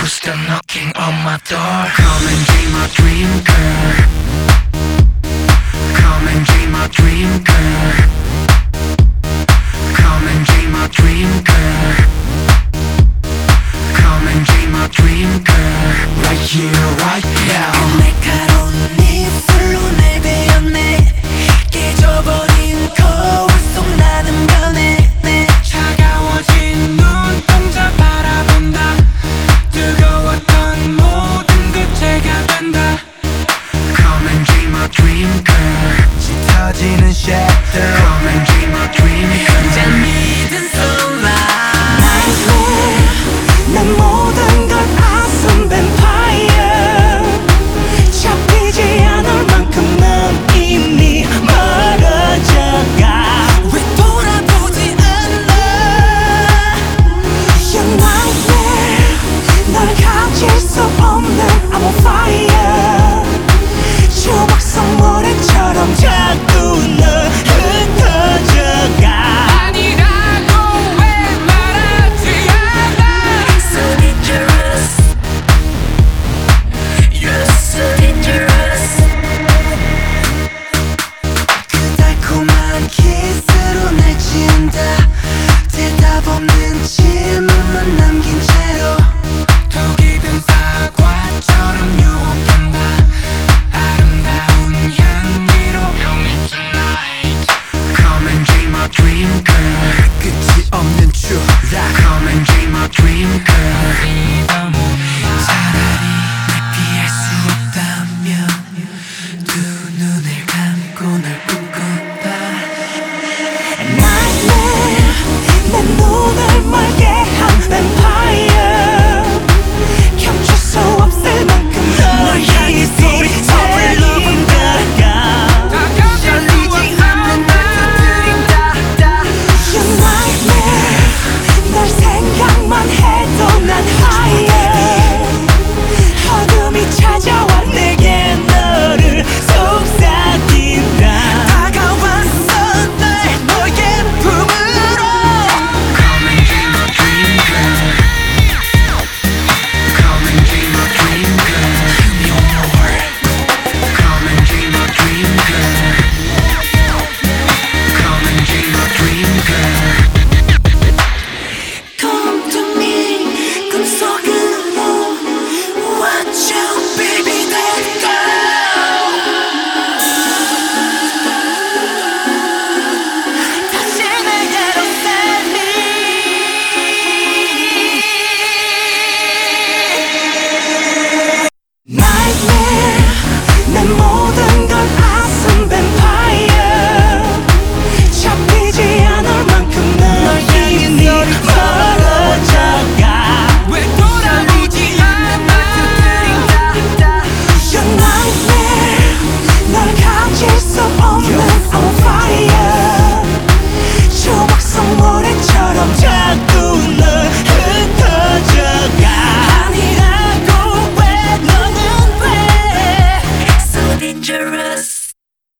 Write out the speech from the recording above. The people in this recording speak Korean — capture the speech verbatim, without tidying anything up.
Who's still knocking on my door? Come and be my dream girl. Come and be my dream girl. Come and be my dream girl. Come and be my dream girl. Right here, right now. 날카로운 입술로 날 베었네. 깨져버린 거울 속 나는 변해. 차가워진 눈동자 바라본다. 뜨거웠던 모든 그체가 된다. Come and be my dream girl. 짙어지는 shadow. Come and be my dream girl. 잠이든 sunlight. 난 모든 걸 아픈 뱀파이어. 잡히지 않을 만큼 난 이미 멀어져가. 왜 돌아보지 않아? You're nightmare. 널 가질 수 없는 I'm on fire. 조각 속 모래처럼 자꾸 널 흩어져가. So dangerous. You're so dangerous. 그 달콤한 키스로 날 지운다. 대답 없는 질문만 남긴 채로. 더 깊은 사과처럼 유혹한다. 아름다운 향기로 Come in tonight. Come and be my dream girl. 끝이 없는 추락. Come and be my dream girl. 차라리 날 피할 수 없다면 두 눈을 감고 널 꿈꾼다. Nightmare. 내 눈을 멀게 한 vampire. 감출 수 없을 만큼 널 향해 소리쳐 누군가가. 열리지 않는 날 두드린다. You're nightmare. 널 생각만 해도 난 higher. 어둠이 찾아와 내게 너를 속삭인다. 다가왔어 날 너의 품으로. Come and be my dream girl. Come and be my dream girl. No more. Come and be my dream girl. Come and be my dream girl. Come to me. 꿈속을